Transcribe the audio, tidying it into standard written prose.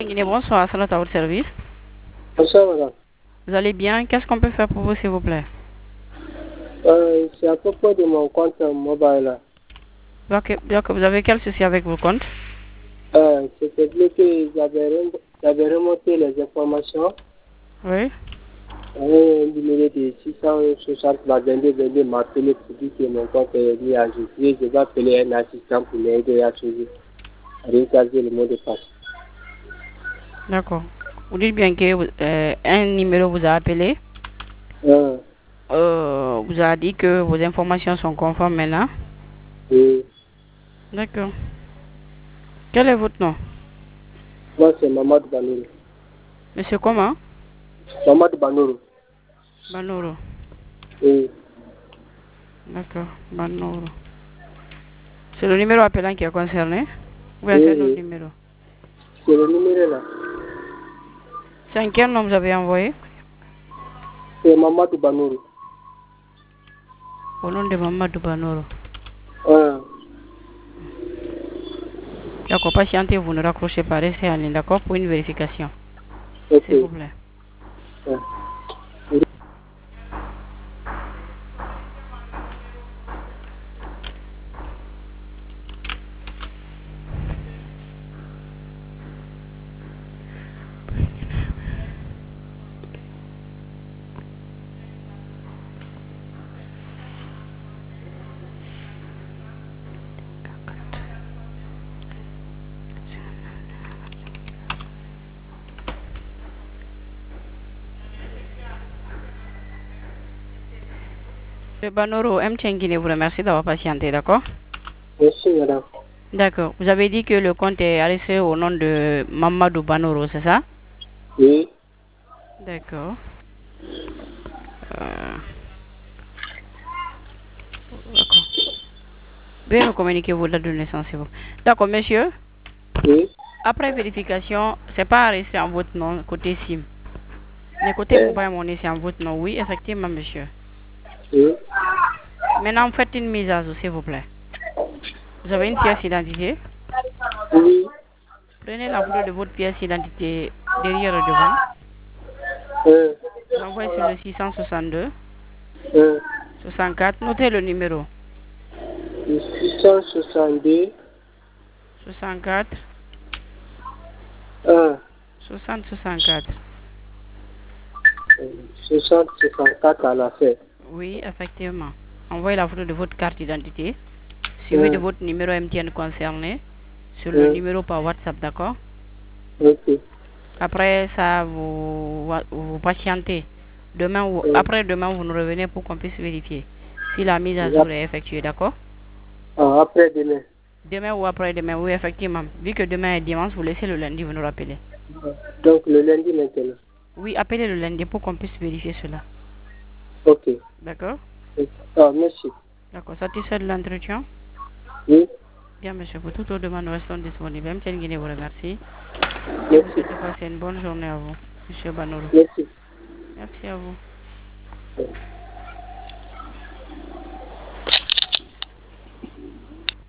Guinée, bonsoir, Salat à votre service. Bonsoir, madame. Vous allez bien? Qu'est-ce qu'on peut faire pour vous, s'il vous plaît? C'est à propos de mon compte mobile. Donc, vous avez quel souci avec vos comptes? C'était que j'avais remonté les informations. Oui. Un numéro de 660 22 m'a appelé pour dire que mon compte est mis à jour. Et je vais appeler un assistant pour m'aider à recharger le mot de passe. D'accord. Vous dites bien que un numéro vous a appelé, vous a dit que vos informations sont conformes maintenant. Oui. D'accord. Quel est votre nom? Moi, c'est Mamadou Banourou. Monsieur comment? Mamadou Banourou. Banouro. Oui. D'accord, Banouro. C'est le numéro appelant qui est concerné? Ou bien Oui, c'est un autre oui. numéro? C'est le numéro là. C'est un quel nom vous avez envoyé? C'est Mamadou Banourou. Au nom de Mamadou Banouro. D'accord, patientez, vous ne raccrochez pas, restez en ligne, d'accord, pour une vérification. Ok. S'il vous plaît. Monsieur Banoro, M. Guinée vous remercie d'avoir patienté, d'accord? Merci, madame. D'accord. Vous avez dit que le compte est arrêté au nom de Mamadou Banoro, c'est ça? Oui. D'accord. D'accord. Veuillez me communiquer vos dates de naissance, s'il vous plaît. D'accord, monsieur. Oui. Après vérification, c'est pas arrêté en votre nom côté SIM. Mais côté mobile money, c'est en votre nom. Oui, effectivement, monsieur. Oui. Maintenant, faites une mise à jour, s'il vous plaît. Vous avez une pièce d'identité? Oui. Prenez la photo de votre pièce d'identité derrière et devant. Vous envoyez sur le 662 64. Notez le numéro. 662 64 60 64. 64 à la fin. Oui, effectivement. Envoyez la photo de votre carte d'identité. Suivi de votre numéro MTN concerné sur le numéro par WhatsApp, d'accord? Ok. Après ça, vous patientez. Demain ou après-demain, vous nous revenez pour qu'on puisse vérifier si la mise à jour est effectuée, d'accord? Après-demain. Demain ou après-demain, oui, effectivement. Vu que demain est dimanche, vous laissez le lundi, vous nous rappelez. Donc le lundi maintenant. Oui, appelez le lundi pour qu'on puisse vérifier cela. Ok. D'accord? Merci. D'accord. Satisfait de l'entretien? Oui. Bien, monsieur. Pour toutes vos demandes, nous restons disponibles. M. Guinée vous remercie. Et vous souhaite de passer une bonne journée à vous, monsieur Banoro. Merci. Merci à vous.